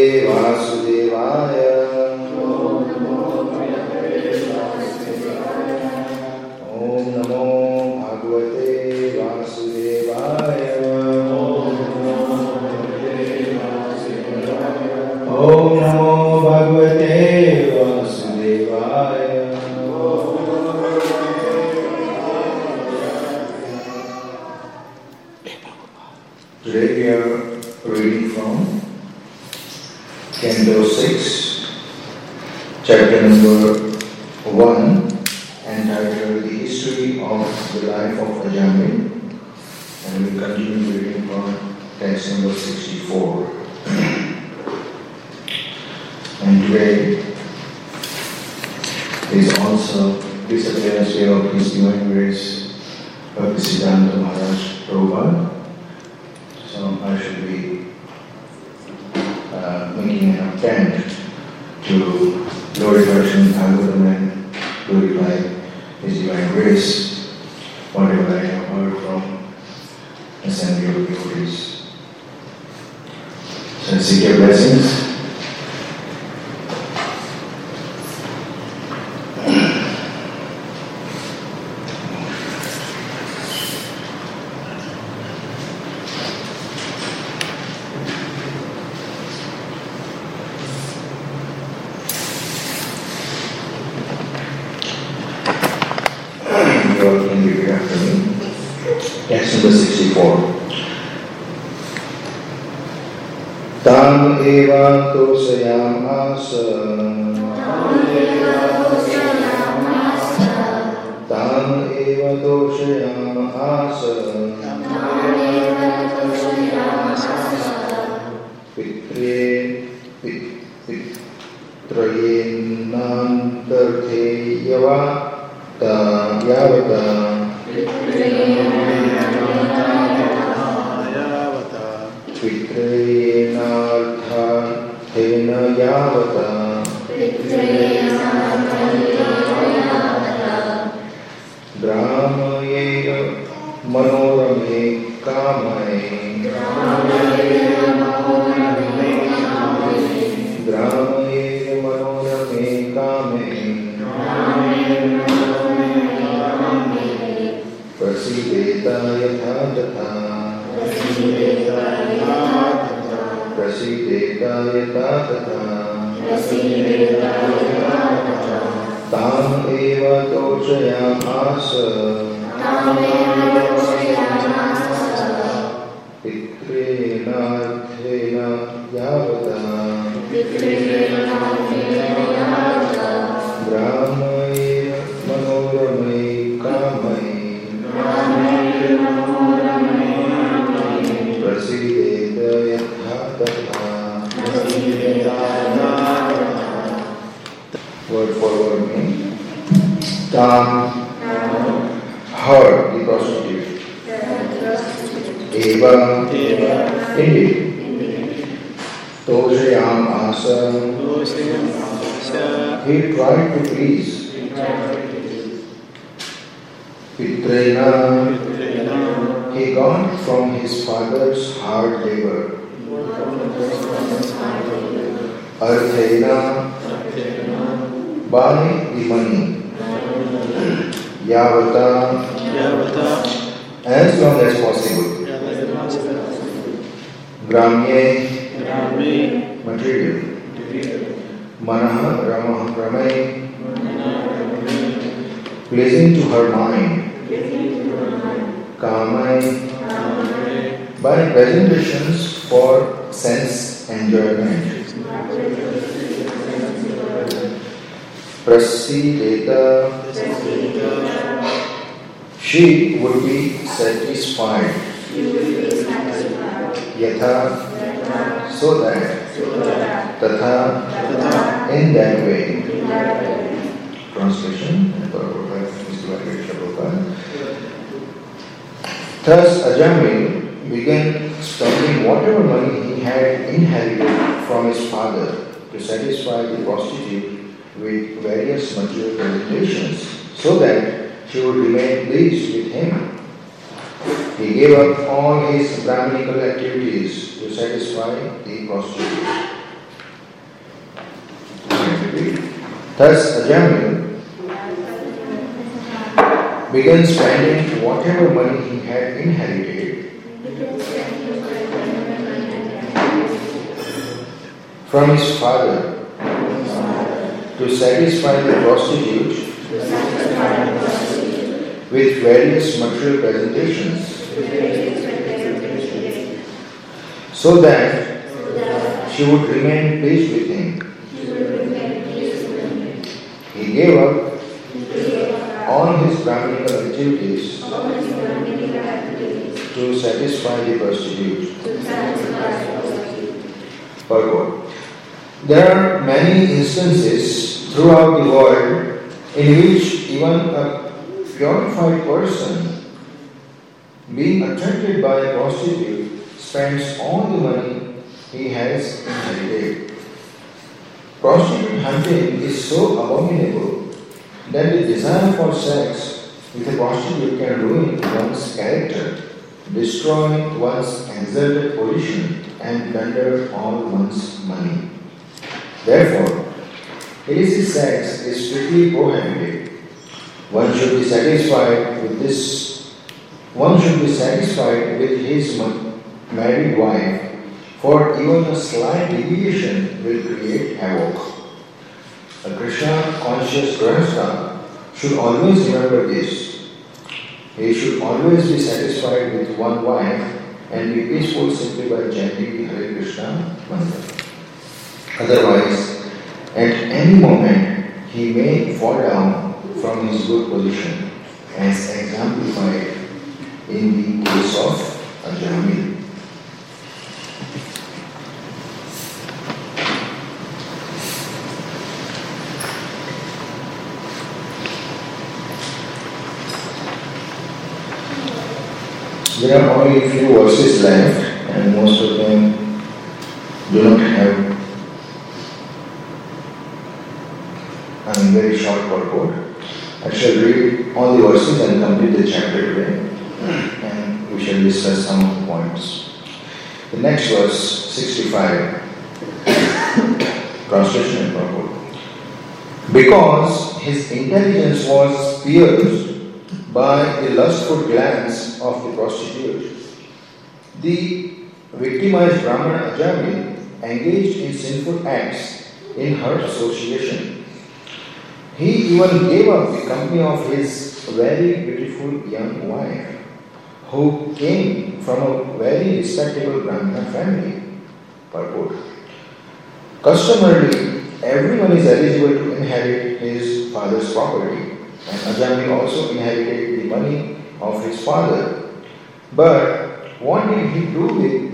Vasudevaya. Om Namo Bhagavate Vasudevaya. Om Namo Bhagavate Vasudevaya. Today we are reading from Canto 6, chapter number 1, entitled The History of the Life of Ajamil, and we will continue reading from text number 64. And today is also disappearance day of His Divine Grace, Bhaktisiddhanta Maharaj Prabhupada. So I should be making an attempt to glorify Srimad Bhagavatam and glorify His Divine Grace, whatever I have heard from assembly of devotees. So I seek your blessings. Text number 64. Tam eva tosayamasa. Tam eva tosayamasa. Pitrayenantarthe yavata yavata. Pitreyenarthena yavata. Gramayeya manorame kamai. Gramayeya manorame kamai. Prasideta yatha tatha. Prasideta yatha tatha. Tam eva tochayamasa. Pitreyenarthena yavata. Brahmaya manorame kamai. Prasideta yatha tatha. Word for word meaning. Tam, her, the prostitute. Eva, indeed. Toshayam asa, he tried to please. Pitrena, he got from his father's hard labor. Arthena, by the money. Yavata, as long as possible. Gramye, material. Manaha, Ramay, pleasing to her mind. Kamai, by presentations for sense enjoyment. Prasideta, she would be satisfied. Yatha, so that. Tatha, in that way. Translation. Thus Ajamil began spending whatever money he had inherited from his father to satisfy the prostitute with various material presentations, so that she would remain pleased with him. He gave up all his Brahminical activities to satisfy the prostitute. Thus, Ajamil began spending whatever money he had inherited from his father to satisfy the prostitute with various material presentations, so that she would remain pleased with him. He gave up all his Brahminical activities to satisfy the prostitute. Purport. There are many instances throughout the world in which even a purified person being attracted by a prostitute spends all the money he has inherited. Prostitute hunting is so abominable that the desire for sex with a prostitute can ruin one's character, destroy one's exalted position, and plunder all one's money. Therefore, illicit sex is strictly prohibited. One should be satisfied with this. One should be satisfied with his married wife, for even a slight deviation will create havoc. A Krishna-conscious Grahastha should always remember this. He should always be satisfied with one wife and be peaceful simply by chanting the Hare Krishna mantra. Otherwise, at any moment, he may fall down from his good position, as exemplified in the case of Ajamil. There are only a few verses left, and most of them do not have very short purport. I shall read all the verses and complete the chapter today, and we shall discuss some of the points. The next verse, 65, translation and purport. Because his intelligence was pierced by the lustful glance of the prostitute, the victimized Brahmana Ajamil engaged in sinful acts in her association. He even gave up the company of his very beautiful young wife, who came from a very respectable Brahmana family. Purport. Customarily, everyone is eligible to inherit his father's property, and Ajamil also inherited the money of his father. But what did he do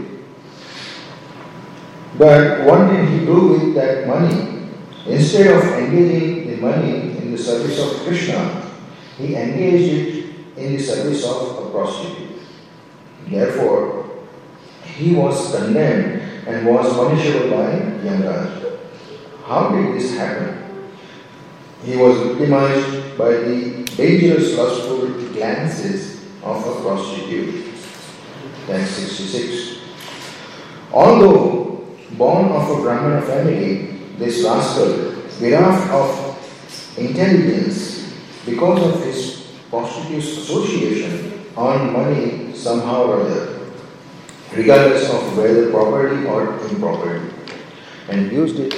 with that money? Instead of engaging the money in the service of Krishna, he engaged it in the service of a prostitute. Therefore, he was condemned and was punishable by Yamaraj. How did this happen? He was victimized by the dangerous lustful glances of a prostitute. That's 66. Although born of a Brahmana family, this rascal, bereft of intelligence because of his prostitute's association, earned money somehow or other, regardless of whether property or improperty, and used it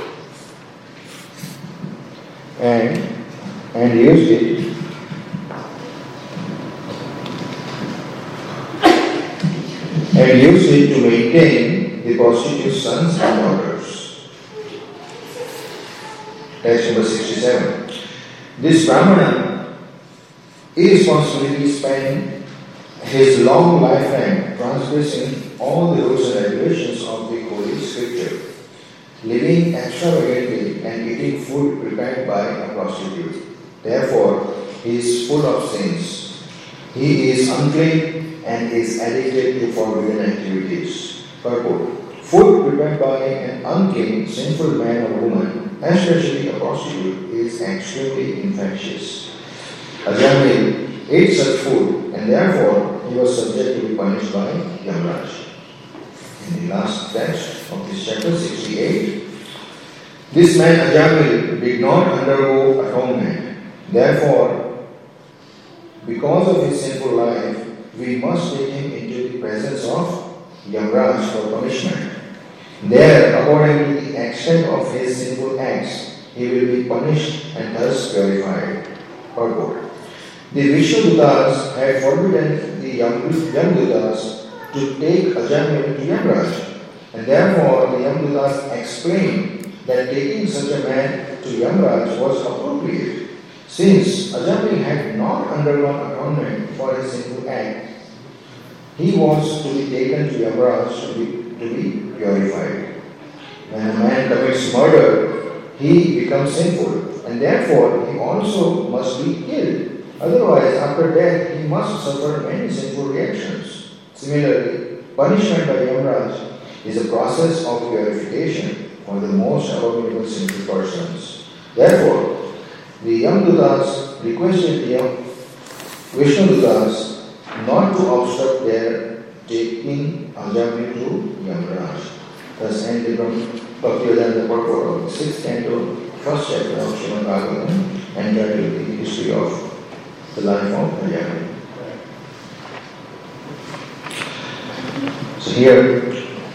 to maintain the prostitute's sons and daughters. Text number 67. This Brahmana irresponsibly spent his long lifetime transgressing all the rules and regulations of the Holy Scripture, living extravagantly and eating food prepared by a prostitute. Therefore, he is full of sins. He is unclean and is addicted to forbidden activities. Purport. Food prepared by an unclean, sinful man or woman, especially a prostitute, is extremely infectious. Ajamil ate such food, and therefore he was subject to be punished by Yamaraj. In the last text of this chapter, 68, This man Ajamil did not undergo atonement. Therefore, because of his sinful life, we must take him into the presence of Yamraj for punishment. There, according to the extent of his sinful acts, he will be punished and thus purified. Purport. The Vishnudutas had forbidden the Yamdutas to take Ajamil to Yamraj, and therefore the Yamdutas explained that taking such a man to Yamraj was appropriate, since Ajamil had not undergone atonement for his sinful act. He was to be taken to Yamraj to be purified. When a man commits murder, he becomes sinful, and therefore he also must be killed. Otherwise, after death, he must suffer many sinful reactions. Similarly, punishment by Yamraj is a process of purification for the most abominable sinful persons. Therefore, the Yamdutas requested the Vishnudutas not to obstruct their taking Ajamil to Yamraj. Thus ended from Bhaktivedanta purport of the 6th canto, 1st chapter of Srimad Bhagavatam, entitled The History of the Life of Ajamil. So here,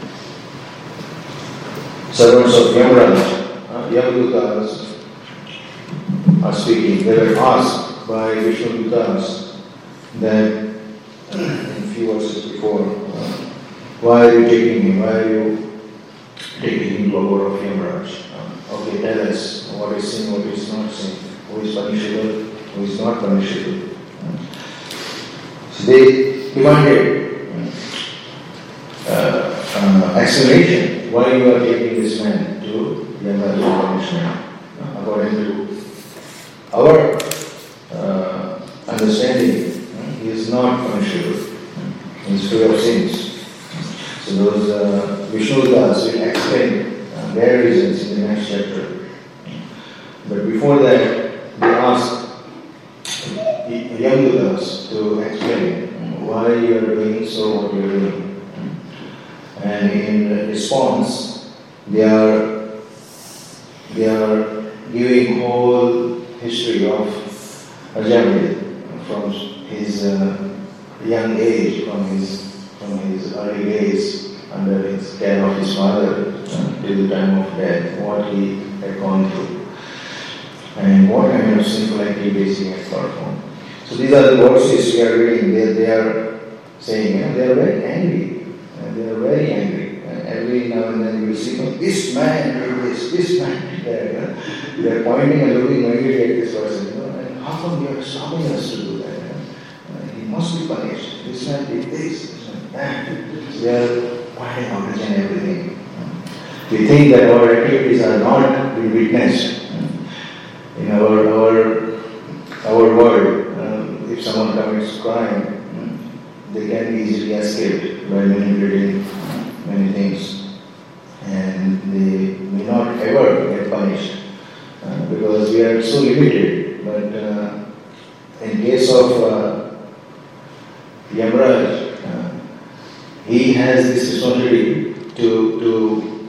servants of Yamraj, Yamdutas are speaking. They were asked by Vishnudutas that in few verses before, why are you taking him? Why are you taking him to a board of Yamraj? Okay, tell us what is sin, what is not sin, who is punishable, who is not punishable. So they demanded explanation why you are taking this man to Yamraj for punishment. According to our understanding, he is not punishable. He is free of sins. So those Vishnudutas will explain their reasons in the next chapter. But before that, they ask the Yamdutas to explain why you are doing so what you are doing. And in response, they are giving whole history of Ajamil from his young age, from his early days under his care of his father till the time of death, what he had gone through, and what kind of sinful activities he had performed. So these are the verses we are reading. They are saying, they are very angry. They are very angry. Every now and then you will see, this man did this man did that. They are pointing and looking angrily at this person. And how come you are stopping us to do that? He must be punished. This man did this man that. They are pointing out and everything. We think that our activities are not being witnessed in our world. If someone commits crime, they can be easily escaped by manipulating many things, and they may not ever get punished because we are so limited. But in case of Yamraj, he has this responsibility to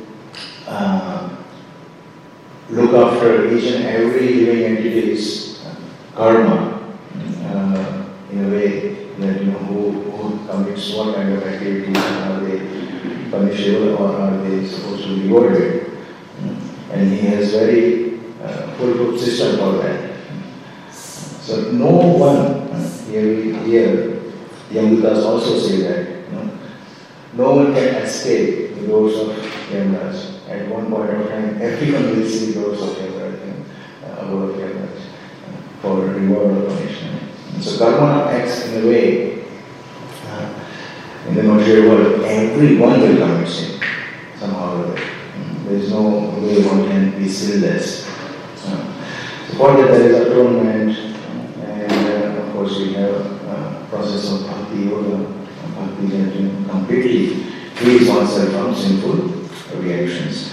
look after each and every living entity's karma in a way that who commits what kind of activities, are they punishable or are they supposed to be rewarded? And he has very foolproof system for that. So no one here Yamdutas also say that no one can escape the doors of Yamraj. At one point of time, everyone will see the doors of Yamraj, abode of Yamraj, for reward or punishment. So karma acts in a way, in the material world, everyone will commit sin somehow or other. There is no way one can be sinless. So for that there is atonement, and of course we have a process of bhakti yoga, bhakti that completely frees oneself from sinful reactions.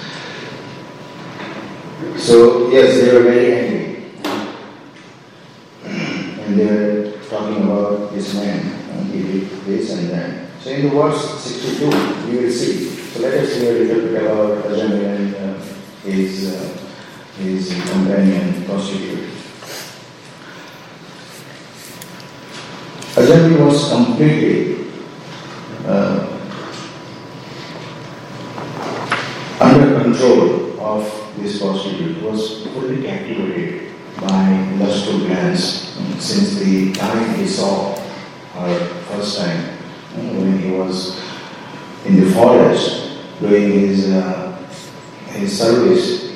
So yes, they were very angry. And they were talking about this man, and he did this and that. So in the verse 62, we will see. So let us hear a little bit about Ajamil and his his companion prostitute. Ajami was completely under control of this prostitute. He was fully captivated by lustful glance since the time he saw her first time when he was in the forest doing his service.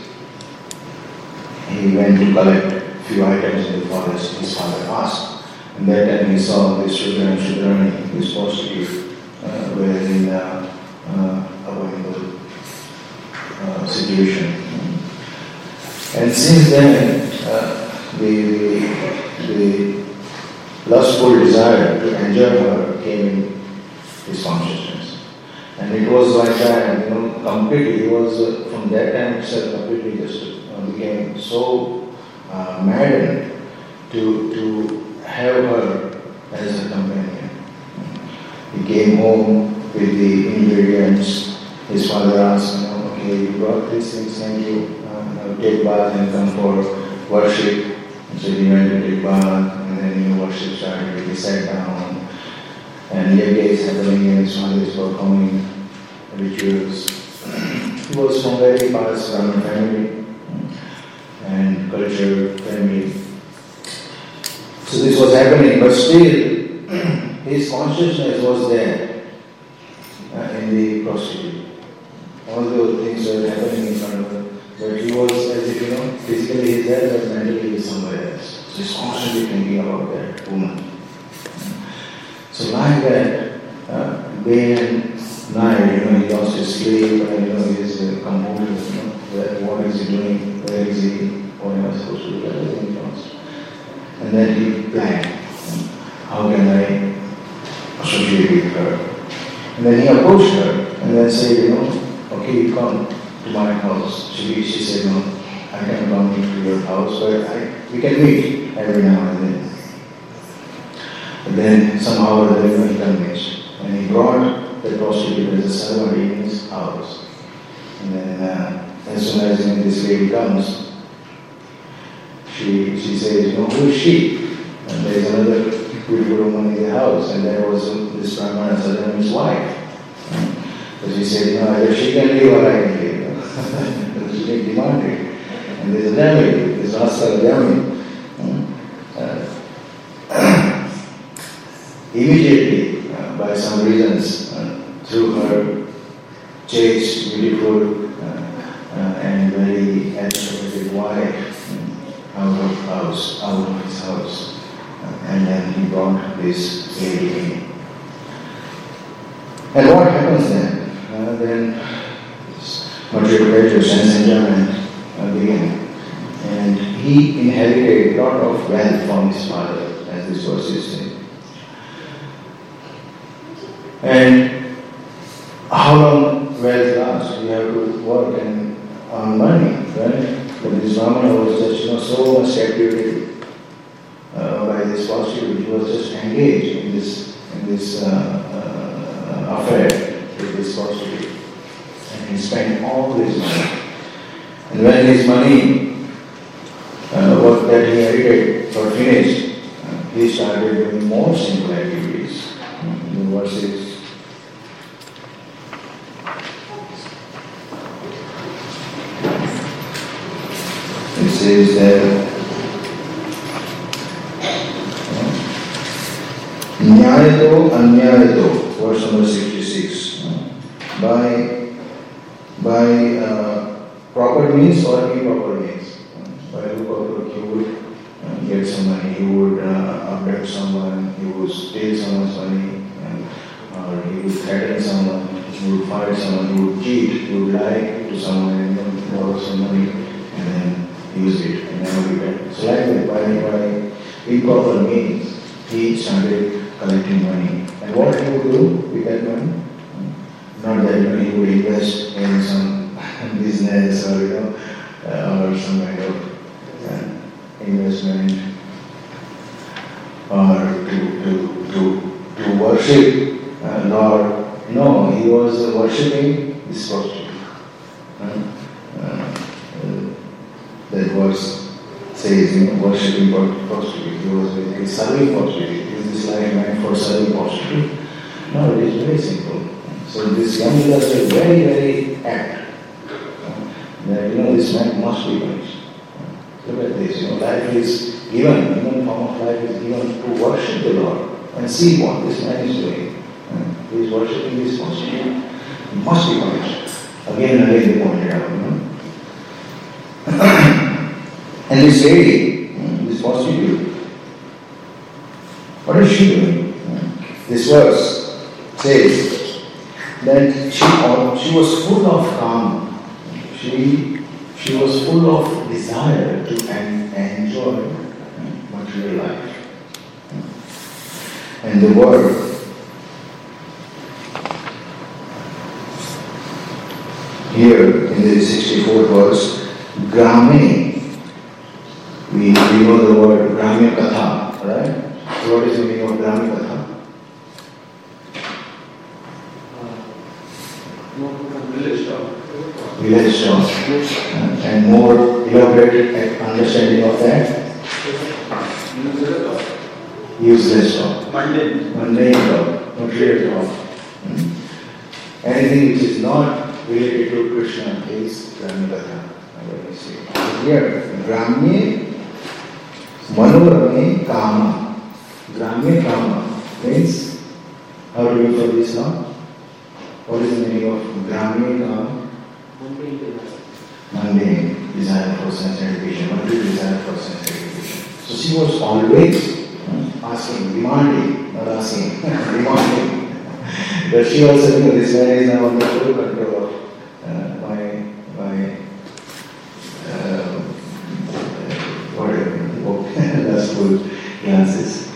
He went to collect few items in the forest. His father asked. And that time he saw this Shudra and Shudrani, this prostitute, were in abominable situation. And since then, the lustful desire to enjoy her came in his consciousness. And it was like that, completely, he was, from that time itself, completely just became so maddened to have her as a companion. He came home with the ingredients. His father asked, okay, you brought these things, thank you. Take bath and come for worship. And so he went to take bath, and then worship started. He sat down, and yoga is happening, and his father is performing rituals. He was from very past Brahmin family and cultured family. So this was happening, but still his consciousness was there in the prostitute. All those things were happening in front of him, but he was as if, physically he's there, but mentally he's somewhere else. So he's constantly thinking about that woman. So like that, day and night, he lost his sleep, and his composure, what is he doing, where is he, what am I supposed to do, everything he lost. And then he planned, how can I associate with her? And then he approached her and then said, okay, you come to my house. She said, no, I can come to your house, but we can meet every now and then. And then somehow or other he convinced. And he brought the prostitute as a servant in his house. And then as soon as this lady comes, she says, who is she? And there is another beautiful woman in the house, and there was this Brahmana Sadhana's wife. So she said, either she can leave or I can leave. She didn't demand it. And there's a Dhammi, there's Rasta Dhammi. Immediately, by some reasons, through her chaste, beautiful, and very educated wife, out of his house, and then he brought this lady in. And what happens then? Then material pleasure, sense enjoyment began, and he inherited a lot of wealth from his father, as this verse is saying. And how long wealth lasts? You have to work and earn money, right? But this Brahmana was just so much captivated by this prostitute. He was just engaged in this affair with this prostitute, and he spent all his money. And when his money, what that he inherited, got finished, he started doing more simple activities. The verses. It says that Nyayato Anyayato, verse number 66. By proper means or improper means. By improper, he would get some money, he would abduct someone, he would steal someone's money, or he would threaten someone, he would fight someone, he would cheat, he would lie to someone and then borrow some money and then use it and never return. So like by improper means, he started collecting money. And what he would do with that money? Not that he would invest in some business or or some kind of investment, or to worship Lord. No, he was worshipping this prostitute. that verse says, worshipping prostitute. He was basically serving prostitute. Is this life meant for serving prostitute? No, it is very simple. So this young leader is very, very apt. That this man must be punished. Look at this, life is given, form of life is given to worship the Lord. And see what this man is doing. He is worshipping this prostitute. He must be punished. Again and again they pointed out, And this lady, this prostitute, what is she doing? This verse says that she was full of calm. She was full of desire to enjoy material life. And the word here in the 64th verse, Grame. We know the word Gramya Katha, right? So what is the meaning of Gramya Katha? Village talk. And more elaborate understanding of that? Useless talk. Mundane talk. Material talk. Anything which is not related to Krishna is Gramya Katha. Here, Gramya Manorame Kama. Gramya Kama means, how do you for this now? What is the meaning of Gramya Kama? Mundane desire for sense gratification, material desire for sense gratification. So she was always asking, demanding, not asking, demanding. But she also knew this man is now under full control of my lustful glances.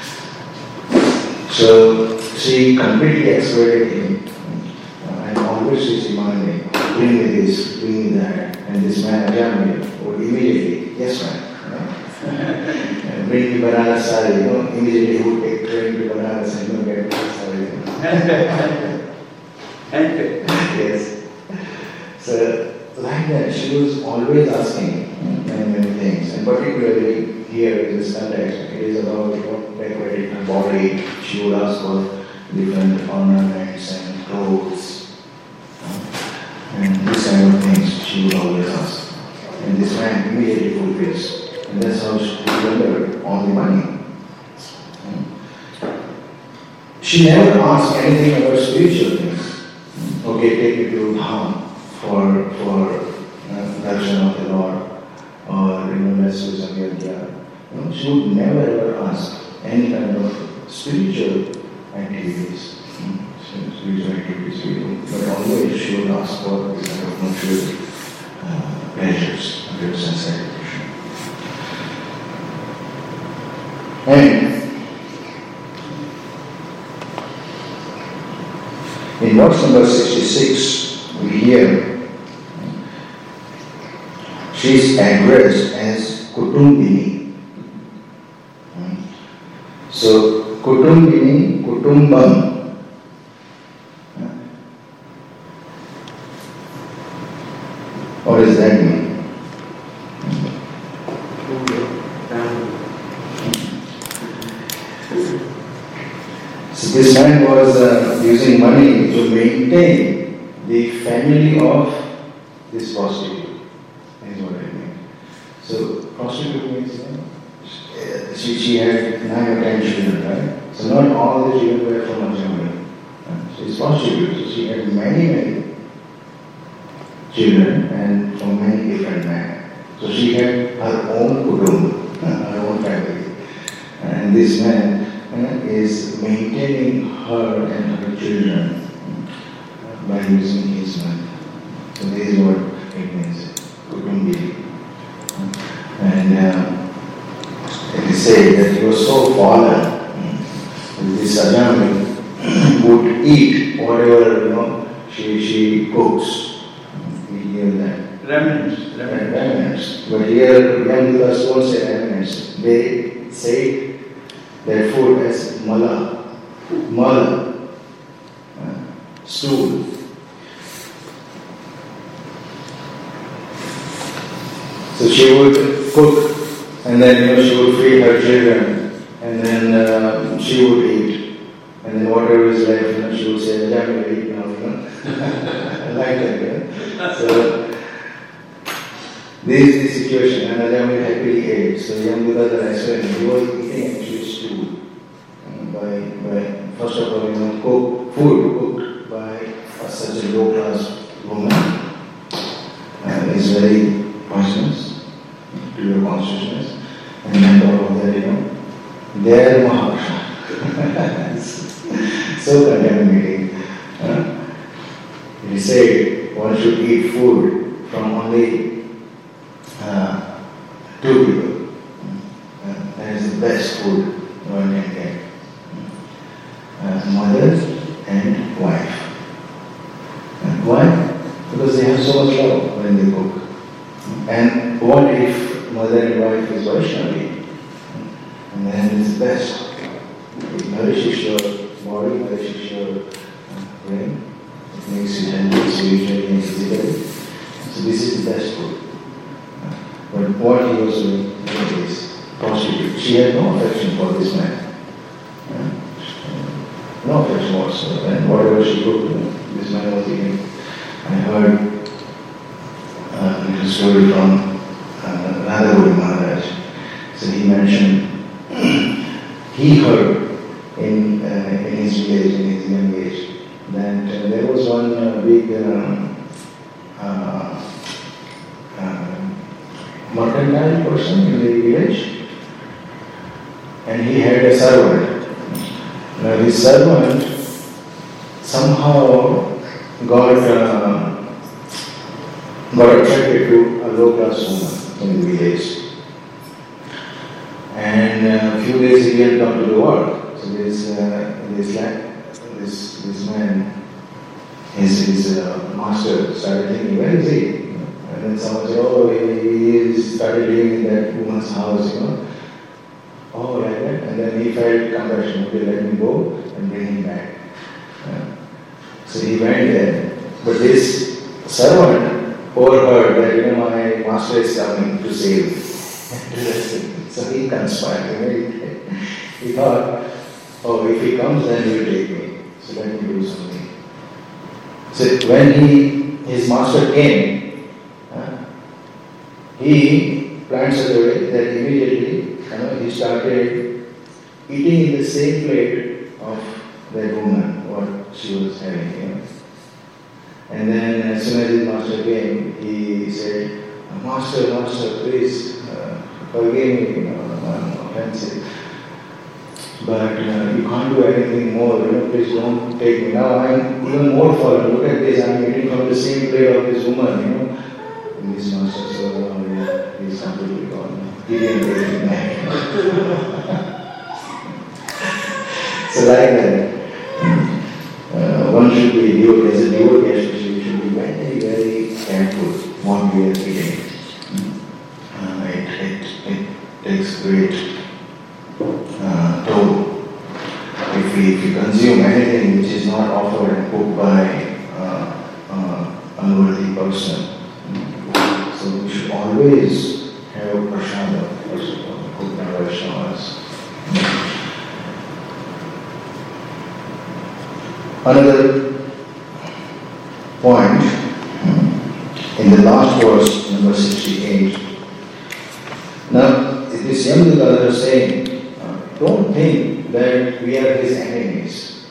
So she completely exploited him, and always she's demanding, bring me this, bring me that. And this man, Ajamil, would immediately, yes ma'am, bring me Banaras sari, immediately he would take train to Banaras and get Banaras sari. Yes. So, like that, she was always asking many things, and particularly here in this context, it is about decorating her body. She would ask for different ornaments and clothes, and this kind of things she would always ask. And this man immediately fulfills, and that's how she remembered all the money. She never asked anything about spiritual things. Okay, take me to Dham for darshan of the Lord, or let's do some yajna. She would never ever ask any kind of spiritual activities. Spiritual activities we do, but always she would ask for this kind of material pleasures, material sense gratification. And in verse number 66, we hear she is addressed as Kutumbini. So, Kutumbini, Kutumbam. What does that mean? So this man was using money to maintain the family of this prostitute. Is what I mean. So prostitute means she had 9 or 10 children, right? So not all the children were from Ajamil. She is prostitute, so she had many children and from many different men. So she had her own kudum, her own family. And this man is maintaining her and her children by using his money. So this is what it means, kutumbi. And it is said that he was so fallen that this Ajamil would eat whatever she cooks. We hear that. Remnants. But here, young people don't say remnants. They say their food as mala, stool. So she would cook, and then she would feed her children, and then she would eat, and then whatever is left, she would say, "I will eat now." Like that. So this is the situation, and Ajam will happily ate. So young Buddha, the restaurant, he was eating actually stew. By first of all, food cooked by such a low class woman is very poisonous to your consciousness, and then all of that, they are Mahaprasad. So contaminating. It is said one should eat food from only two people. That is the best food one can get. Mother and wife. Why? Because they have so much love when they cook. And what if mother and wife is Vaishnavi? And then it's the best. It nourishes your body, nourishes your brain. It makes you healthy spiritually and physically. So this is the best food. But what he was doing is prostitute. She had no affection for this man. No affection whatsoever. And whatever she cooked, this man was eating. I heard a little story from Radha Maharaj. So he mentioned, he heard in his village, in his young age, that there was one big mercantile person in the village, and he had a servant. Now his servant somehow got attracted to a low class woman in the village. And a few days he didn't come to the work. So this man, his master started thinking, where is he? And then someone said, oh, he started living in that woman's house, Oh, like that. And then he felt compassion, okay, let me go and bring him back. So he went there. But this servant overheard that, my master is coming to save me. So he conspired. He thought, oh, if he comes, then he will take me. So let me do something. So when his master came, he planned such a way that immediately he started eating in the same plate of that woman, what she was having. And then as soon as his master came, he said, Master, please forgive me, I'm offensive. But you can't do anything more, please don't take me. Now I'm even more fallen. Look at this, I'm eating from the same plate of this woman, And this master said, oh yeah, he's completely gone. He didn't take him back. So like that, one should be devotee, as a devotee especially, should be very, very careful what we are eating. It takes great toll. If we consume anything which is not offered and cooked by unworthy person, so we should always have prasada, cooked by Vaishnavas. Another point, in the last verse, number 68. Now, this young Buddha is saying, don't think that we are his enemies.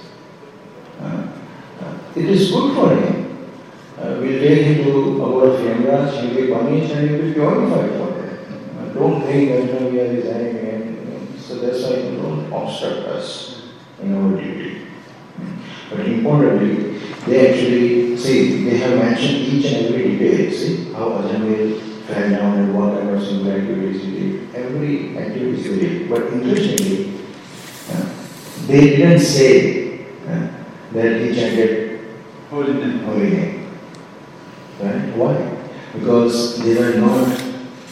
It is good for him. We'll take him to our Yamraj, he'll be punished and he'll be purified for that. Don't think that we are his enemy. So that's why you don't obstruct us in our duty. But importantly, they actually, they have mentioned each and every detail. How Ajamil fell down and what kind of simple activities he did. Every activity he did. But interestingly, they didn't say that he chanted holy name. Right? Why? Because they were not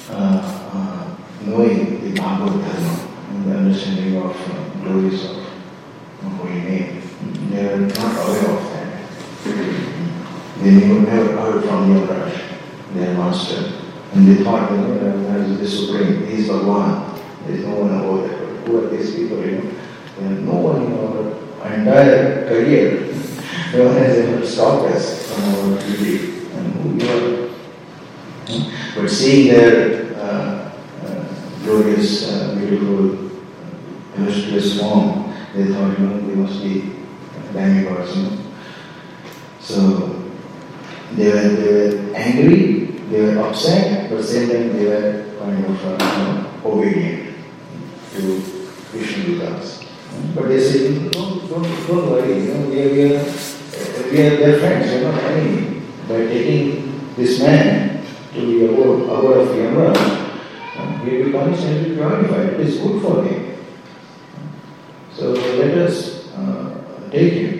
knowing the Bhagavad Dharma and the understanding of glories of holy name. They were not aware of that. They never heard from Yamaraj, their master. And they thought, Maharaj is the supreme, he is Bhagwan. There is no one above that. Who are these people, There is no one in our entire career. No one has ever stopped us from our duty and who we are. But seeing their glorious, beautiful, illustrious form, they thought, they must be demigods, So they were angry, they were upset, but at the same time they were kind of obedient to Vishnu Dutas. But they said, don't worry, we are their friends, we are not enemy. By taking this man to be above of Yama, he will be punished and be purified. It is good for him. So let us take him.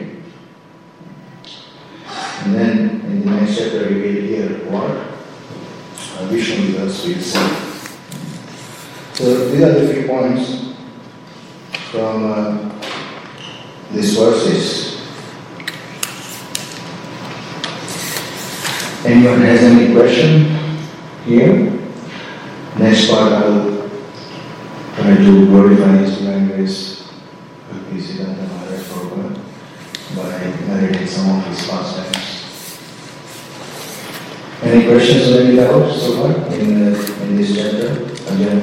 And then in the next chapter we will hear what Vishnu Dutas will say. So these are the few points from these verses. Anyone has any question here? Next part I will try to glorify His divine grace, Bhaktisiddhanta Maharaj Prabhupada, by narrating some of his pastimes. Any questions or any doubts so far in this chapter? Ajahn?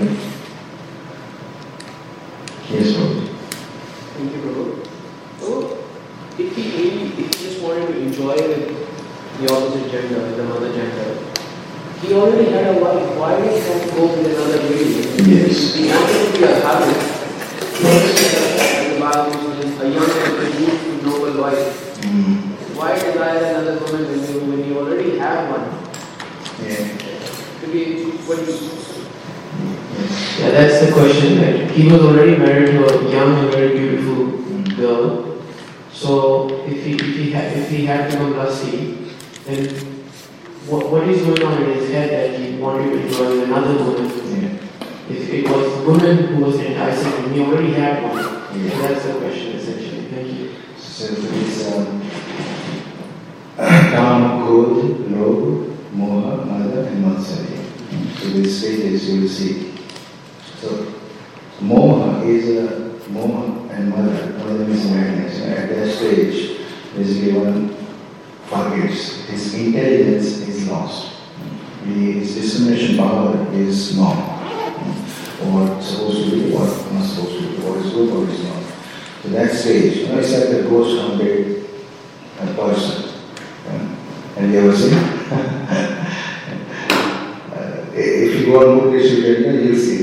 Yes, Prabhu. Thank you, Prabhu. So, if he just wanted to enjoy with the opposite gender, the mother gender, he already had a wife. Why did he have to go with another lady? Yes. He wanted to be a habit. Like the Bible mentions, a young and beautiful, noble wife. Why desire another woman when you already have one? Yeah. To be what you. Yeah, that's the question. Right? He was already married to a young and very beautiful girl. So if he had become lusty, then what is going on in his head that he wanted to enjoy with another woman? Yeah. If it was the woman who was enticing him, he already had one. Yeah. So that's the question essentially. Thank you. So it's Kam, Krodh, Lobh, Moha, Mada and Matsarya. So these stages you will see. So Moha is Moha and Mada. Mada means madness. At that stage, basically one forgets. His intelligence is lost. His discrimination power is not. What's supposed to be, what not supposed to be, what is good, what is not. So that stage, it's like the ghost hunted person. Have you ever seen? If you go on Mukdesh, you'll see.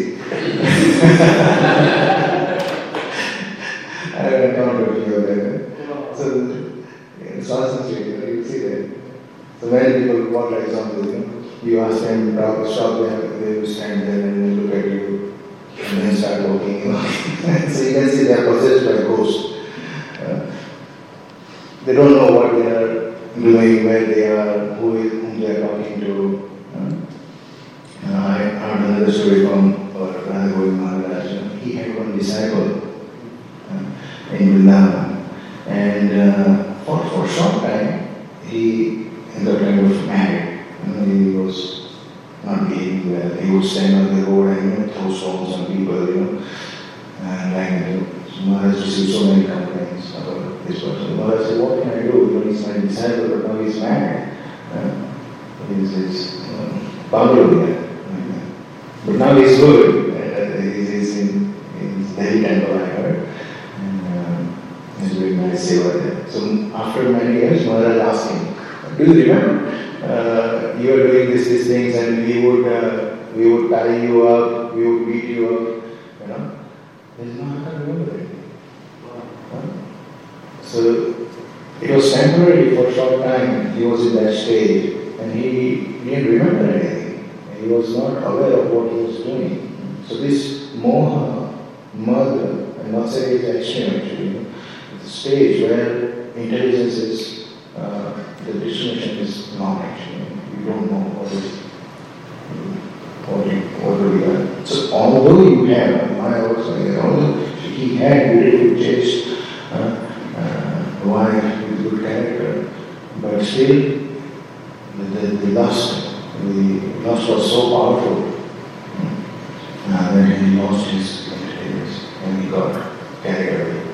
I have encountered a few of them. So, in Swanson Street, you'll see that. So many people walk like zombies, You ask them to stop them, they will stand there and they look at you and then start walking. So you can see they are possessed by ghosts. They don't know what they are doing, where they are, whom they are talking to. I heard another story from Radha Govind Maharaj. He had one disciple in Vrindavan, and for a short time he got kind of married. He was not behaving well. He would stand on the road and throw stones on people, and like Maharaj received so many complaints about this person. Maharaj said, "What can I do? He's my disciple, but now he's married. He's Bangalorean. But now he's good. He's in Delhi temple, I heard. And he's doing nice seva there." So after many years, Maharaj asked him, "Do you remember? You were doing these things, and we would tie you up, we would beat you up, He said, "No, I can't remember that." So it was temporary for a short time. He was in that stage, and he didn't remember anything. He was not aware of what he was doing. So this moha, mada, and matsarya is extreme actually. It's a stage where intelligence is, the distinction is not actually. You don't know what do we have. So although you have, Maya was like that, although he had beautiful taste, wife with good character, but still the lust, the the lust was so powerful that he lost his limitations and he got carried away.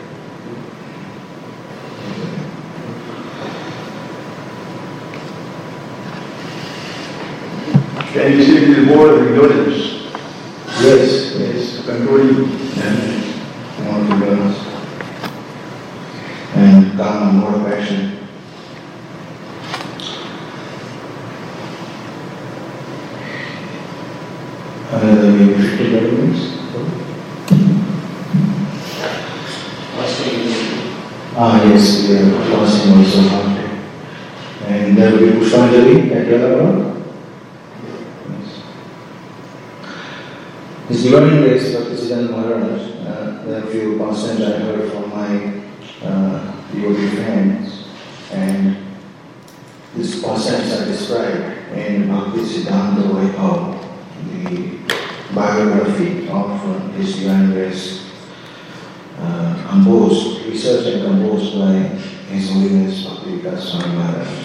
Can you see it is more of ignorance? Yes, Controlling. more ignorance and karma, more passion. Another maybe 50 minutes. Yes, we are fasting also half. And there will be Pushpanjali at Yellow. His Divine Grace, Bhaktisiddhanta Maharaj, there are a few pastimes I heard from my devotee friends, and these pastimes are described in Bhaktisiddhanta Vaibhav, the biography of His Divine Grace, researched and composed by His Holiness Bhaktivedanta Swami Maharaj.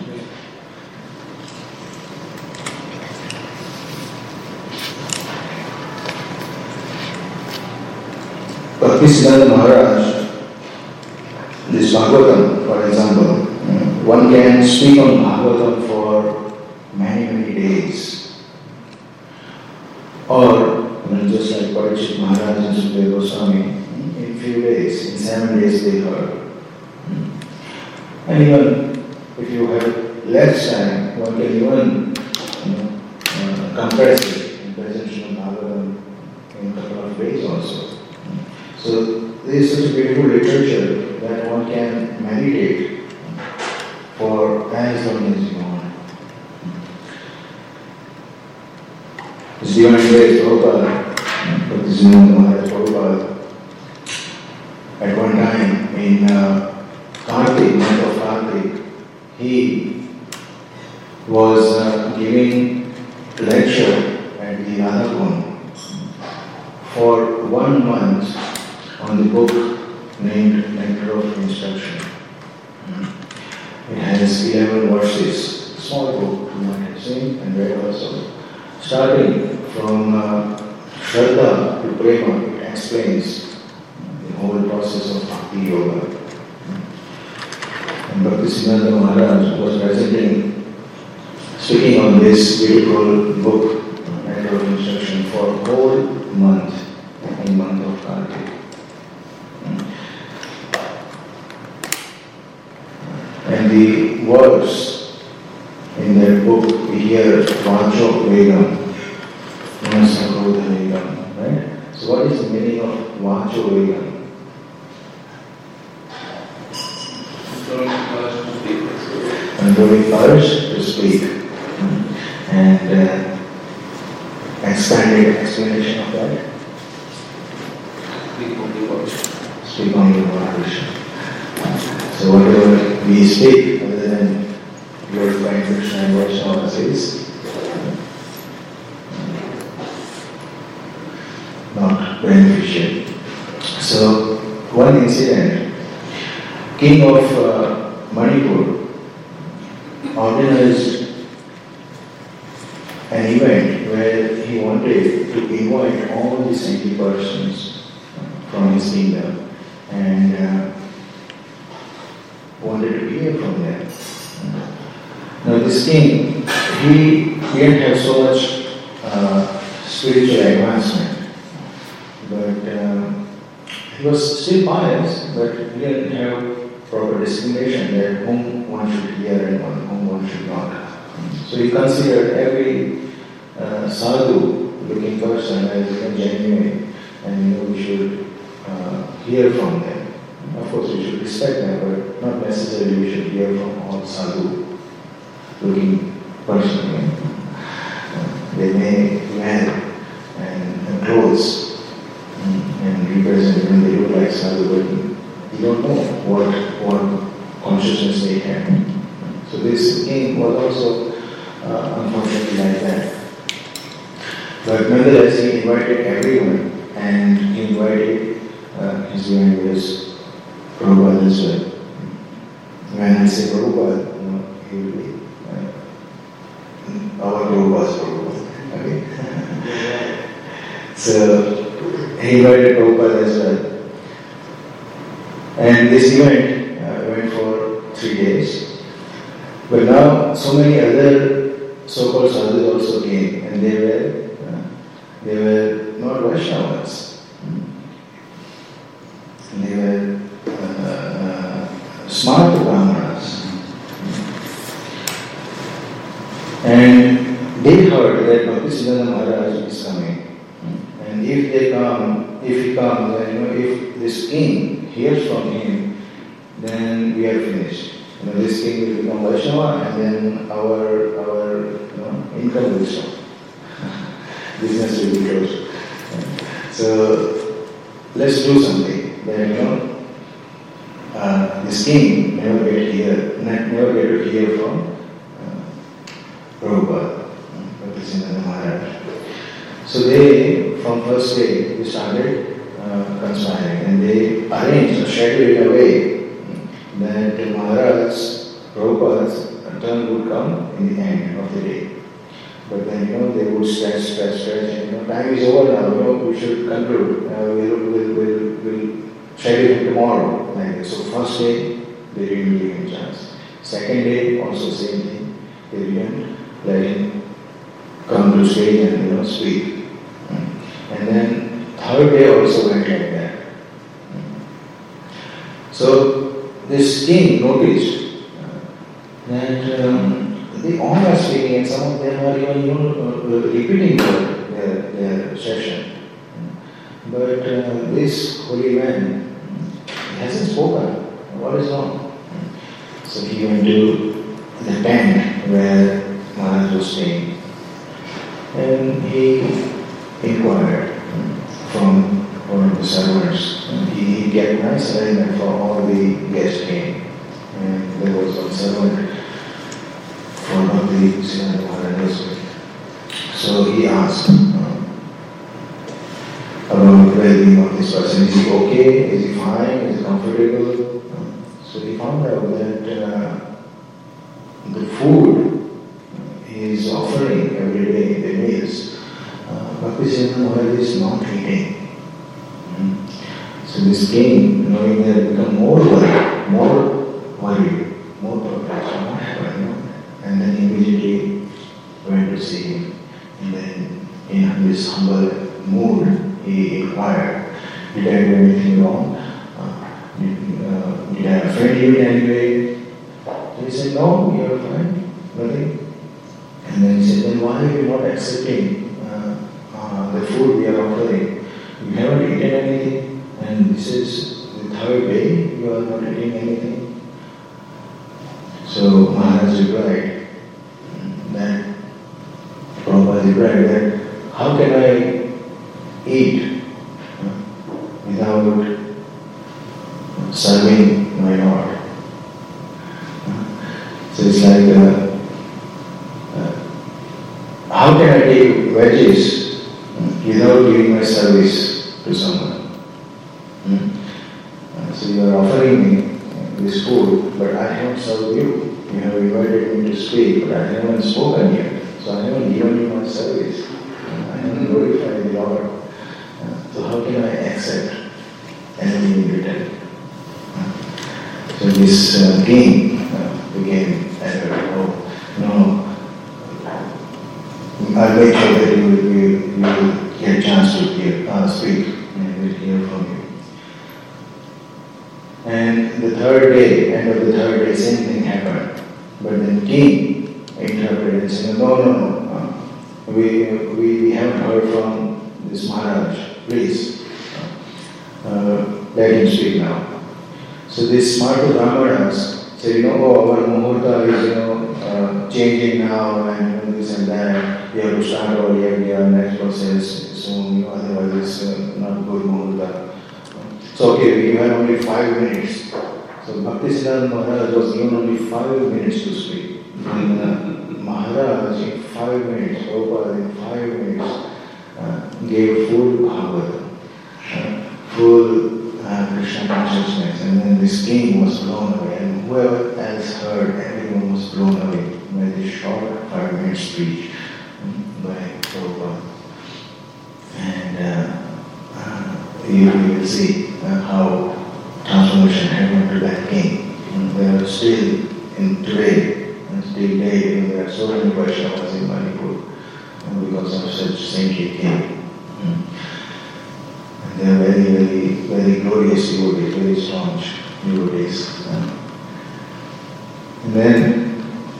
Bhaktisiddhanta Maharaj, this Bhagavatam, for example, one can speak on Bhagavatam for many days. Or, just like Parikshit Maharaj and Sukadeva Goswami, in few days, in 7 days they heard. And even if you have less time, one can even compress it in presentation of Bhagavatam in a couple of days also. So there is such a beautiful literature that one can meditate for as long as you want. His Divine Grace Prabhupada, Bhaktisiddhanta Maharaj Prabhupada, at one time in Kartik, month of Kartik, he was giving lecture at the Radhakund for 1 month on the book named Nectar of Instruction. It has 11 verses, small book, you might have seen and read also. Starting from Shraddha to Prema, it explains the whole process of Bhakti Yoga. And Bhaktisiddhanta Maharaj was speaking on this beautiful book, Nectar of Instruction, for a whole month, in month of Kartik. And the words in that book, we hear Vacho Vegam, Manasakrodha Vegam, right? So what is the meaning of Vacho Vegam? Controlling urge to speak. And expanded explanation of that. Speak only about Krishna. So whatever we speak, other than glorifying Krishna and Vaishnava is not beneficial. So one incident, king of Manipur organized an event where he wanted to invite all the saintly persons from his kingdom and wanted to hear from them. Now this king, he didn't have so much spiritual advancement, but he was still pious, but he didn't have proper discrimination that whom one should hear and whom one should not. So he considered every sadhu looking person as genuine, and we should hear from them. Of course, we should respect them, but not necessarily we should hear from all sadhu looking person. They may wear and clothes and represent when they look like sadhu, but you don't know what consciousness they have. So this king was also unfortunately like that. But nonetheless, he invited everyone, and he invited His Divine Grace Prabhupada as well. When I say Prabhupada, he will be our Prabhupada's Prabhupada. Okay? So he invited Prabhupada as well. And this event went for 3 days. But now so many other so-called sadhus also came, and they were not Vaishnavas. They were smart Brahmanas. And they heard that Bhaktisiddhanta Maharaj is coming. And if he comes, then if this king hears from him, then we are finished. This king will become Vaishnava, and then our income will stop. Business will be closed. So let's do something. Then this king never get to hear from Prabhupada, Bhaktisiddhanta Maharaj. So they, from first day, they started conspiring, and they arranged a schedule in a way that Maharaj, Prabhupada's turn would come in the end of the day. But then, they would stretch, and time is over now, we should conclude. We'll schedule him tomorrow. Like this. So first day, they didn't give him a chance. Second day, also same thing. They didn't let him come to stage and speak. And then third day also went like that. So this king noticed that they all are speaking, and some of them are even repeating their session. But this holy man hasn't spoken. What is wrong? So he went to the tent where Maharaj was staying, and he inquired from one of the servants. He kept nice arrangement for all the guests came, and there was one servant for Bhaktisiddhanta Maharaj. So he asked about the well-being of this person. Is he okay? Is he fine? Is he comfortable? So he found out that the food he is offering every day, the meals, Bhaktisiddhanta Maharaj is not eating. So this king, knowing that, become more worried, more perplexed. What happened? And then immediately went to see him. And then in this humble mood, he inquired, did I do anything wrong? Did I offend you in any way? So he said, no, you are fine, nothing. And then he said, then why are you not accepting the food we are offering? You haven't eaten anything, and this is the third day you are not eating anything. So Maharaj replied that, Prabhupada replied that, how can I eat without serving my Lord? So it's like, how can I take veggies without giving my service to someone? So you are offering me this food, but I haven't served you. You have invited me to speak, but I haven't spoken yet. So I haven't given you my service. I haven't glorified the Lord. So how can I accept anything in return? So this king became angry. Oh, no, I'll make sure that you will get a chance to speak, and we'll hear from you. And the third day, end of the third day, same thing happened. But then the king interpreted and said, no, we haven't heard from this Maharaj. Please, let him speak now. So this smart Brahmanas said, our muhurta is, changing now, and this and that. We have to start our next process soon, otherwise it's not good muhurta. So okay, we have only 5 minutes. So Bhaktisiddhanta Maharaj was given only 5 minutes to speak. And Maharaj in 5 minutes, Prabhupada in 5 minutes gave full Bhagavatam, full Krishna consciousness, and then this king was blown away, and whoever else heard, everyone was blown away by this short 5 minute speech. you will see how transformation happened to that king. There are still, in today, still day, there are so many Vaishnavas in Manipur because of such saintly king. They are very, very, very glorious devotees, very strong devotees. And then,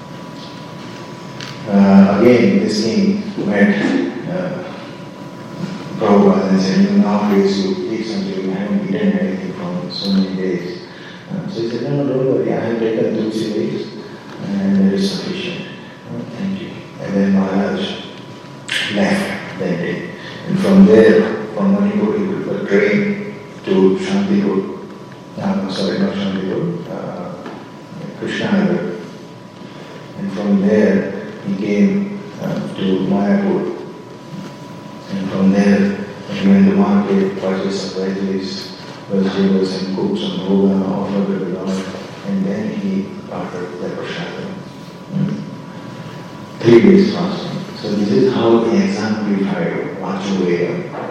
again, this king met Prabhupada and said, nowadays you eat something, you haven't eaten anything for so many days. So he said, no, don't worry, I have taken tulsi leaves and it is sufficient. Thank you. And then Maharaj left that day. And from there, from Manipur, he took a train to Shantipur. Sorry, not Shantipur, Krishnanagar. And from there, he came to Mayapur. And from there, he went to market, purchased some vegetables and cooked some bhoga, offered to the Lord, and then he offered the prashadam. 3 days fasting. So this is how he exemplified Vachuveda.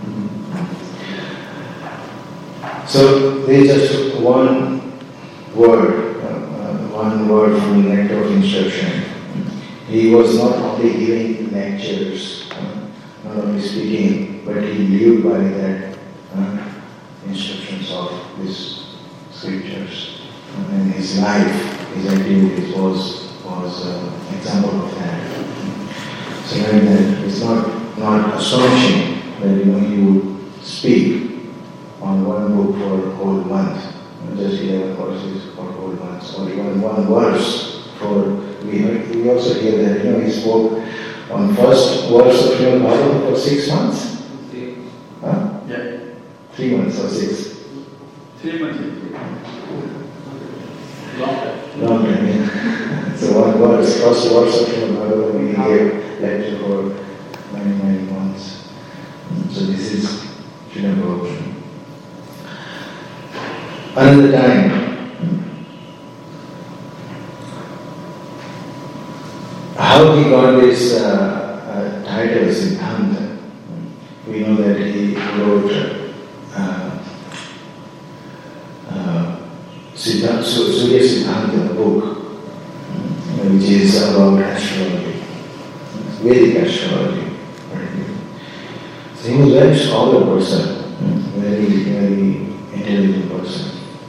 So there is just one word from the nectar of instruction. He was not only giving lectures, not only speaking, but he lived by that instructions of these scriptures. And his life, his activities was an example of that. So it's not astonishing that he would speak on one book for a whole month, just 11 verses for whole months, or even one verse for. We also hear that he spoke on first verse of Srimad Bhagavatam for 6 months. Huh? Yeah. 3 months or 6. 3 months. Long time. Long time, yeah. So one verse, first verse of Srimad Bhagavatam, he gave lecture for many months. So this is Srimad Bhagavatam. Another time, how he got this title Siddhanta. We know that he wrote Surya Siddhanta book, which is about astrology, Vedic astrology. So he was a very scholar person, very intelligent person.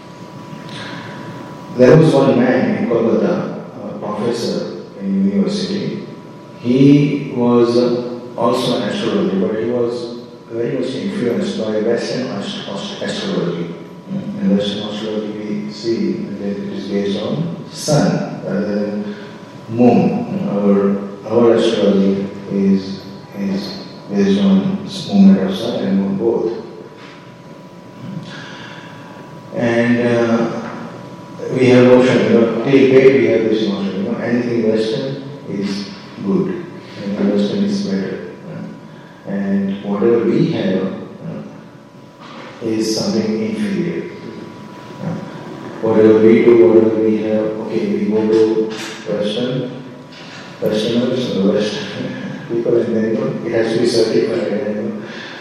There was one man in Kolkata, a professor in university. He was also an astrologer, but he was very much influenced by Western astrology. In Western astrology, we see that it is based on sun rather than moon. Our astrology is based on movement of sun and moon both. And we have notion, till date we have this notion, anything Western is good, anything Western is better. And whatever we have is something inferior. Whatever we do, whatever we have, okay, we go to Westerners or Western people, and then it has to be certified and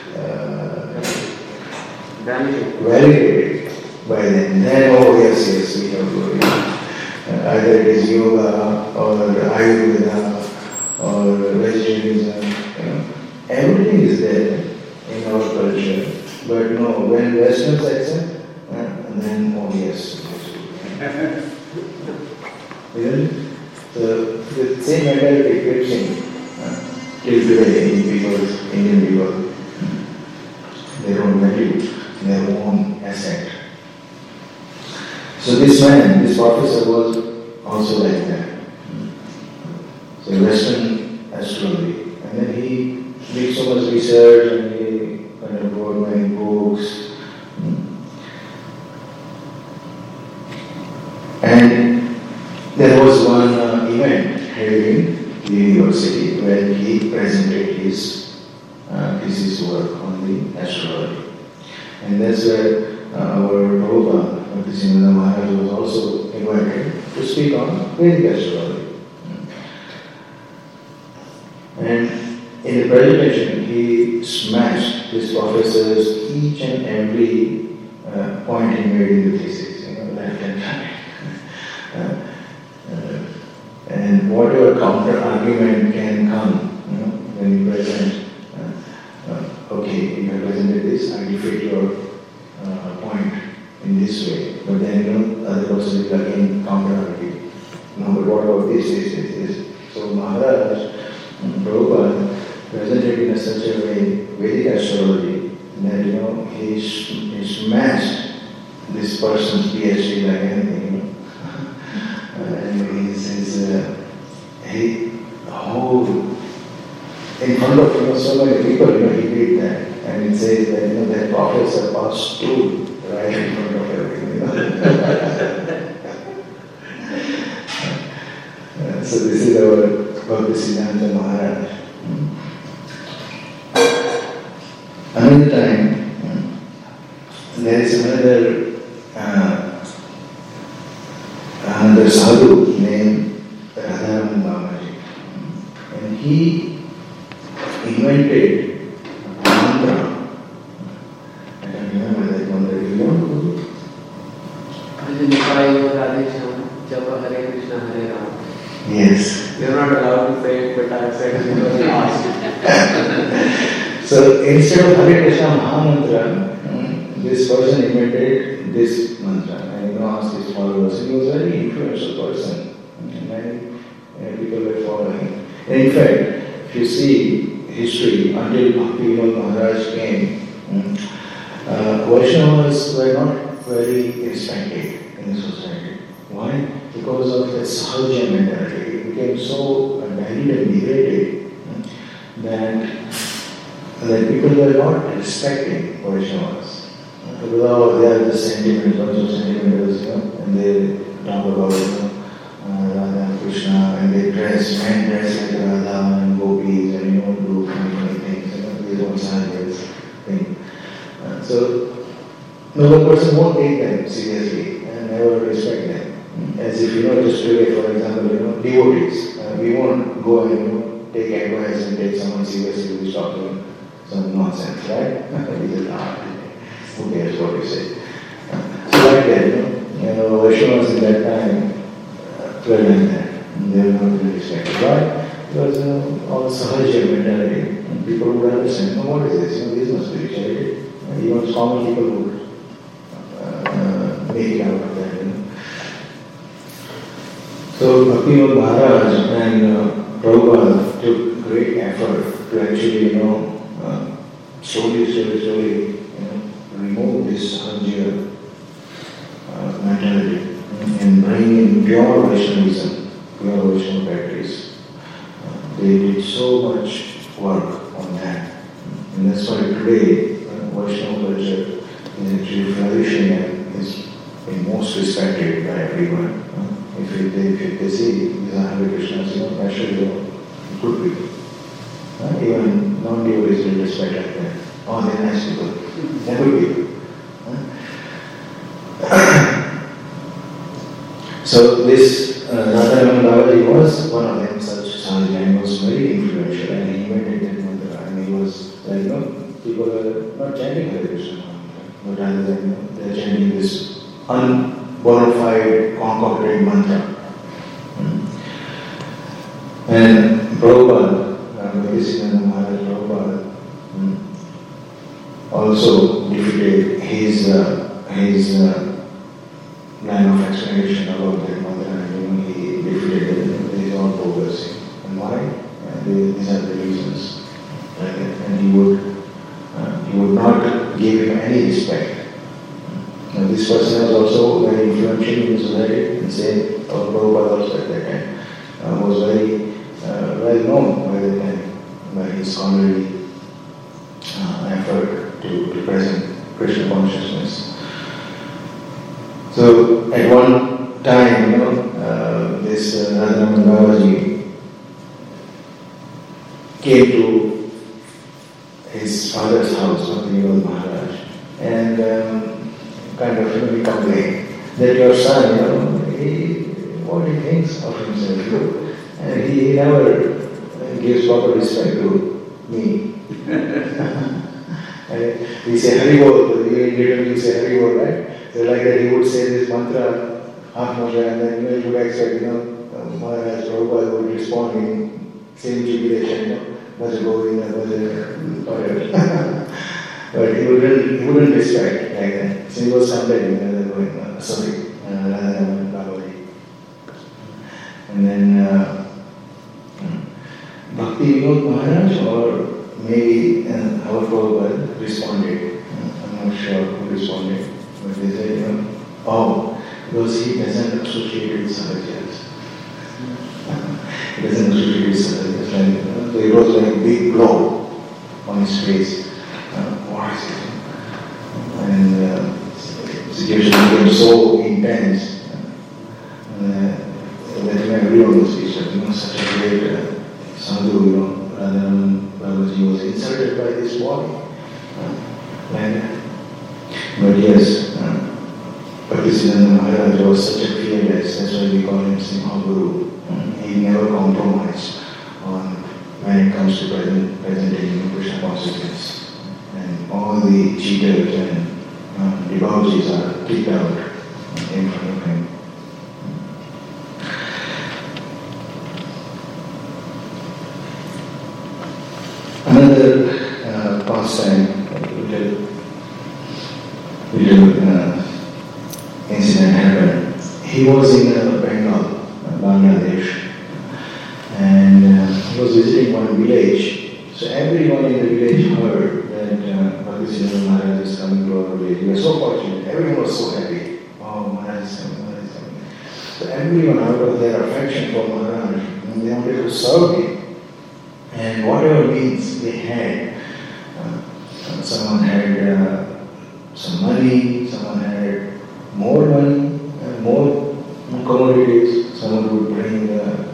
validated by them. Then, oh yes, we have to either it is yoga or Ayurveda or vegetarianism. Everything is there in our culture. But no, when Westerners accept, then oh yes. Really? So the same mentality creeps in till today in Indian people. They don't value their own asset. So this man, this professor was also like that. So Western astrology. And then he did so much research and he kind of wrote many books. And there was one event held in the university where he presented his thesis work on the astrology. And that's where our Prabhupada, Bhaktisiddhanta Maharaj, was also invited to speak on Vedic astrology. And in the presentation, he smashed his professors each and every point he made in the thesis, left and right. And whatever counter argument can come, when you present, okay, you have presented this, I defeat your point in this way, but then the other person will again counter argue. No, but what about this? So Maharaj, Prabhupada, presented in such a way Vedic astrology that he smashed this person's PhD like anything. And in front of so many people, he did that, and it says that that professor passed through right in front of everything. So this is our Bhaktisiddhanta Maharaj. Another time, there is another sadhu named Radharaman Babaji, and he invented a mantra. I don't remember that mantra. Do you know? Hare Krishna, Hare Rama. Yes. You're not allowed to say it, but I've said it because you asked. So instead of Hare Krishna Mahamantra, this person invented this mantra and asked his followers. He was a very influential person. Many people were following. And in fact, if you see history, until Bhaktivinoda Maharaj came, Vaishnavas were not very respected in the society. Why? Because of the Sahaja mentality. It became so valued and degraded that people were not respecting Vaishnavas. Because they are just sentimentals, bunch of sentimentals, and they talk about Radha, Krishna, and they men dress like Radha and gopis, and do funny things, these all Sahajas thing. So no one person won't take them seriously and never respect them. As if, just today, for example, devotees, we won't go and take advice and take someone seriously who is talking some nonsense, right? Who cares what you say? So like that, Vaishnavas in that time were like that. They were not really respected. Why? Because all Sahaja mentality. People would understand, what is this? This is not spirituality. Even common people would make it out of that. So Bhaktivinoda Maharaj and Prabhupada took great effort to actually, slowly, remove this Sahaja mentality and bring in pure Vaishnavism, pure Vaishnava practice. They did so much work on that. And that's why today Vaishnava culture is actually flourishing and is most respected by everyone. If they see these are Hare Krishnas, naturally good people. Even non-devotees will respect like that. Oh, they're nice people. They're good people. So this Radharaman Babaji was one of them, such Sahaja, and was very influential, and he invented that mantra. And he was people are not chanting Hare Krishna, but rather than they're chanting this unbonafide, concocted mantra. And Prabhupada, Bhaktisiddhanta Maharaj Prabhupada, also defeated his line of explanation about that mantra, and he defeated his own progress. And why? These are the reasons. And he would not give him any respect. Now, this person was also very influential in the society, and same Prabhupada also at that time was very well known by that time by his scholarly effort to present Krishna consciousness. So at one time, this Radharaman Babaji came to his father's house, Bhaktivinoda Maharaj, and kind of he complained that your son, what he thinks of himself, and he never gives proper respect to me. And we say Haribol, in Britain we say Haribol, right? So like that he would say this mantra, half measure, and then you would expect, Maharaj Prabhupada would respond in same jubilation, Bhaja Govinda, Bhaja whatever. But he wouldn't respect like that. So he was somebody, Radha Bhagavati. And then Bhakti Vinod Maharaj or maybe our Prabhupada responded. I'm not sure who responded, but they said, because he doesn't associate with Sahajas. He doesn't associate with Sahajas. So it was like a big blow on his face. What is it? And the situation became so intense that everyone was disturbed. Such a great sadhu, Radharani Babaji was insulted by this body. But yes, Bhaktisiddhanta Maharaj was such a fearless, that's why we call him Simha-Guru. He never compromised when it comes to presenting Krishna consciousness. And all the cheaters and debauchees are kicked out in front of him. Another pastime, little incident happened. He was in Bengal, Bangladesh, and he was visiting one village. So everyone in the village heard that Bhaktisiddhanta Maharaj is coming to our village. We were so fortunate. Everyone was so happy. Oh, Maharaj is coming, Maharaj is coming. So everyone, out of their affection for Maharaj, they wanted to serve him. And whatever means they had, someone had some money, someone had more money, more commodities, someone would bring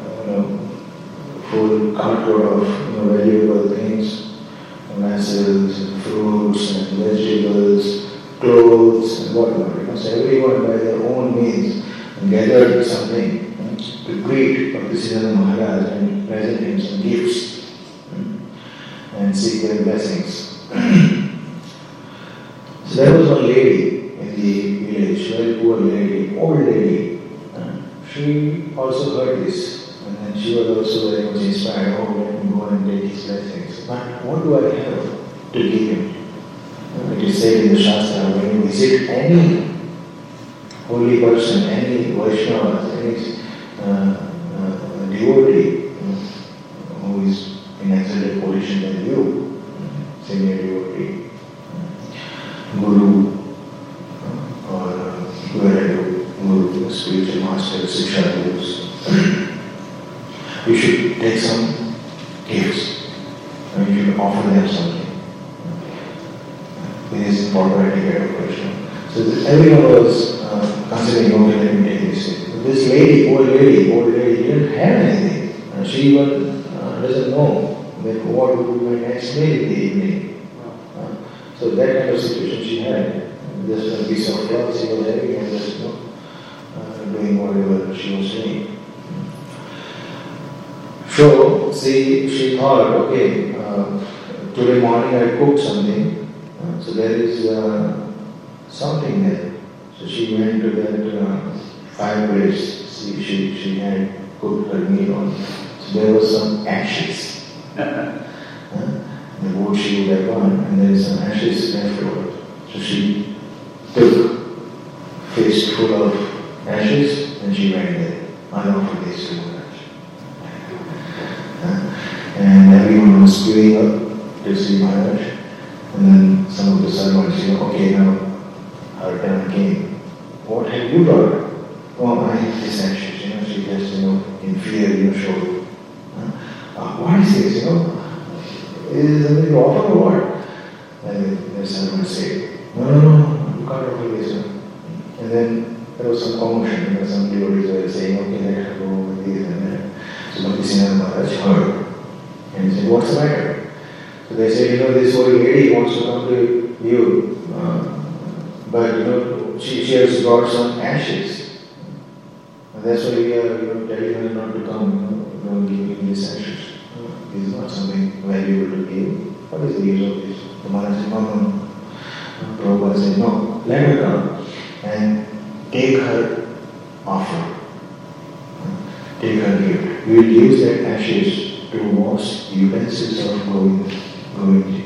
full cartload of valuable things, vessels, fruits and vegetables, clothes and whatnot. So everyone by their own means gathered something to greet Bhaktisiddhanta Maharaj and present him some gifts and seek their blessings. So there was one lady in the village, very poor lady, old lady. She also heard this, and then she was also very much inspired. Oh, let me go and take his blessings. But what do I have to give him? It is said in the Shastra, when you visit any holy person, any Vaishnava, any devotee who is in exalted position than you, senior devotee, Guru, or whoever Guru, spiritual master, Siksha Gurus, you should take some gifts and you should offer them something. This is important etiquette of Krishna. So everyone was considering, okay, let me take this thing. This lady, old lady, didn't have anything. She even doesn't know that what would be my next meal in the evening. So that kind of situation she had. Just a piece of cloth she was having and just doing whatever she was doing. So she thought, okay, today morning I cooked something, so there is something there. So she went to that fireplace. She had cooked her meal on. So there was some ashes. The wood she would have gone, and there is some ashes left over. So she took fist full of ashes and she went there. I offered this to Maharaj. And everyone was queuing up to see Maharaj. And then some of the servants, okay, now her turn came. What have you brought? Oh, I have this ashes. She just, in fear, showed. What is this? Is something to offer or what? And the servant said, no, you can't offer this one. And then there was some commotion, some devotees were saying, okay, let her go with this and that. So Bhaktisiddhanta Maharaj heard. And he said, what's the matter? So they said, this old lady wants to come to you, but she has brought some ashes. And that's why we are telling her not to come, don't give him these ashes. is not something valuable to give. What is the use of this? The Maharaj said, no. Prabhupada said, no, let her come and take her offer. Take her gift. We will use that ashes to wash utensils of Govindji.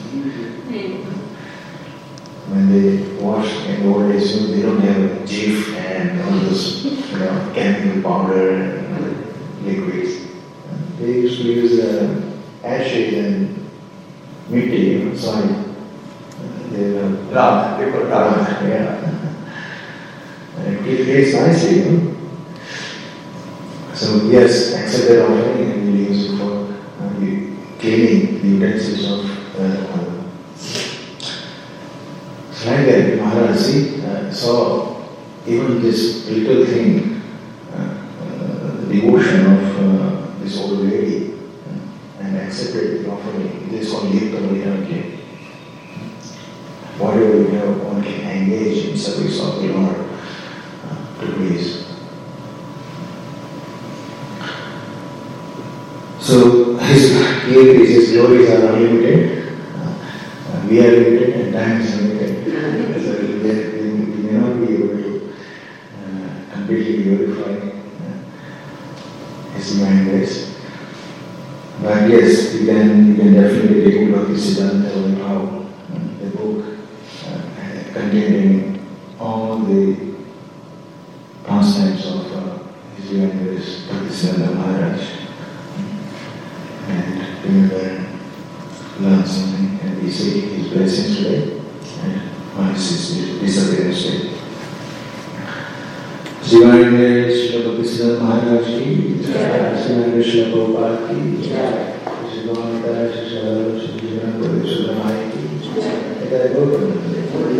When they wash in the old days, they don't have Jif and all those chemical powder and liquids. They used to use ashes and mitti, soil. They were They put rock. yeah. And it tastes nicely, So yes, accept that offering and we'll use it for cleaning the utensils of like that, Maharaj saw even this little thing, the devotion of this old lady, and accepted the offering. It is called Yukta Vairagya. Whatever we have, one can engage in service of the Lord to please. So his glories are unlimited. We are limited and time is limited. So we may not be able to completely glorify His divine grace. But yes, we can definitely read Bhakti Siddhanta Vaibhav, the book containing all the pastimes of His divine grace, Bhakti Siddhanta Maharaj. And remember, learn something and we seek His blessings today and on His disappearance day. Divine grace, Srila Bhakti Siddhanta Maharaj ki jai, Srila Krishna Prabhupada ki jai, Srila Gautamata, Srila Srila Srila Mai ki jai.